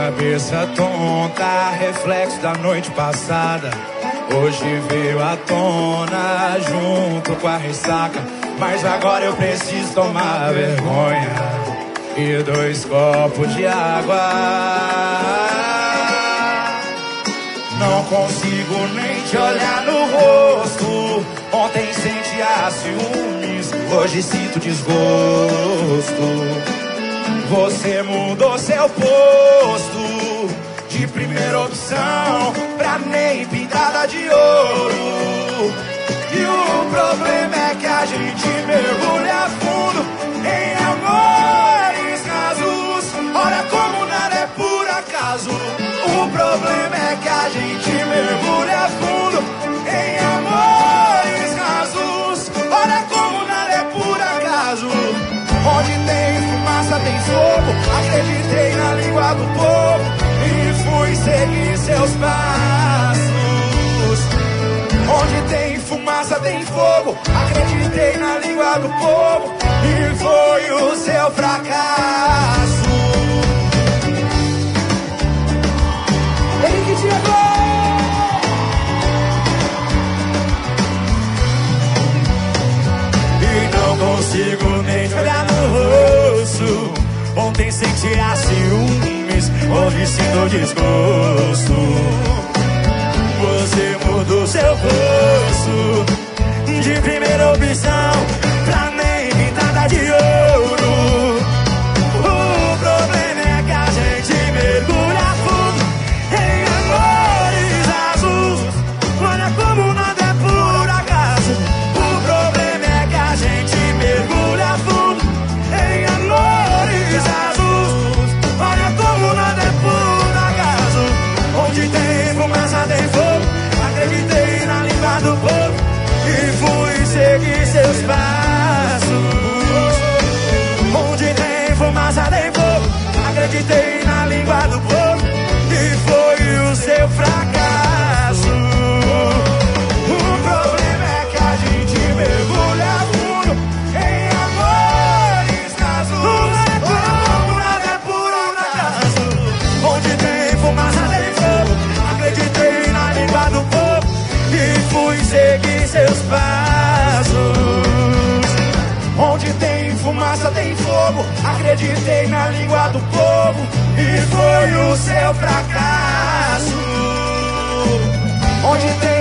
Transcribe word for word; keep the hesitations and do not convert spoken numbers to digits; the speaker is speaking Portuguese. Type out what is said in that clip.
cabeça tonta, reflexo da noite passada. Hoje veio à tona junto com a ressaca. Mas agora eu preciso tomar vergonha e dois copos de água. Não consigo nem te olhar no rosto. Ontem sentia ciúmes, hoje sinto desgosto. Você mudou seu posto de primeira opção pra nem pintada de ouro. E o problema é que a gente mergulha fundo em amores rasos. Olha como nada é por acaso. O problema é que a gente mergulha fundo em amores rasos. Olha como nada é por acaso. Onde tem fumaça tem fogo. Acreditei na língua do povo e fui seguir seus passos. Onde tem fumaça tem fogo. Acreditei na língua do povo e foi o seu fracasso. Henrique Diego! E não consigo nem te olhar no rosto. Ontem sentia ciúmes, hoje sinto desgosto. Você mudou seu rosto de primeira opção pra nem pintada de ouro. O problema é que a gente mergulha fundo em amores azuis. Olha como nada é por acaso. O problema é que a gente mergulha fundo em amores azuis. Olha como nada é por acaso. Onde tem fumaça tem fogo. Acreditei na língua do povo e fui seguir seus passos. Onde tem fumaça tem fogo. Acreditei na língua do povo e foi o seu fracasso. O problema é que a gente mergulha fundo em amores rasos. Como nada é por acaso. Onde tem fumaça tem fogo. Acreditei na língua do povo e fui seguir seus passos. Onde tem fumaça tem fogo. Acreditei na língua do povo e foi o seu fracasso. Onde tem